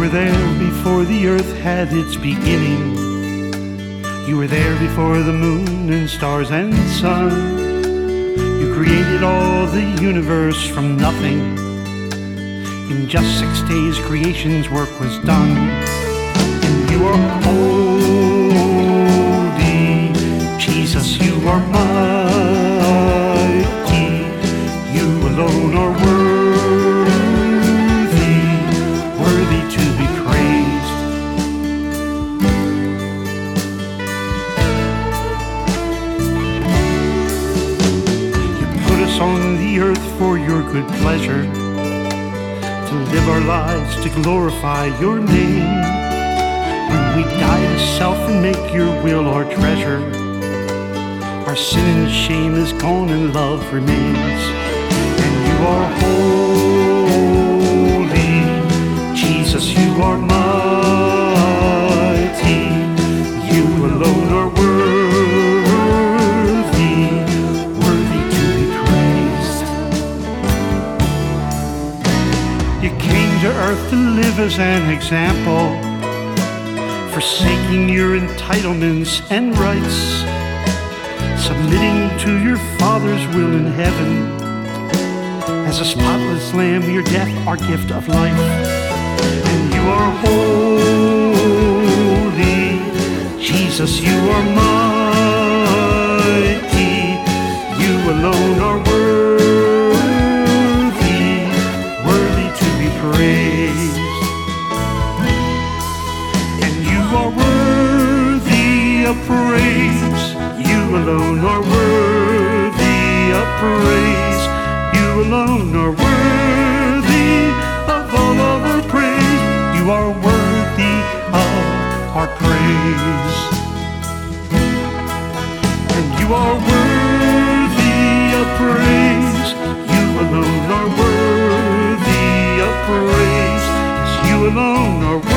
were there before the earth had its beginning. You were there before the moon and stars and sun. You created all the universe from nothing. In just 6 days creation's work was done. And you are holy, Jesus, you are mighty. You alone are worthy, worthy to be praised. You put us on the earth for your good pleasure, to live our lives to glorify your name. When we die to self and make your will our treasure, our sin and shame is gone and love remains. And you are holy, Jesus, you are mighty. You alone are worthy, worthy to be praised. You came to earth to live as an example, forsaking your entitlements and rights, submitting to your Father's will in heaven. As a spotless lamb, your death, our gift of life. And you are holy, Jesus, you are mighty. You alone are worthy, worthy to be praised. And you are worthy of praise. You alone are worthy of praise. You alone are worthy of all of our praise. You are worthy of our praise. And you are worthy of praise. You alone are worthy of praise. Yes, you alone are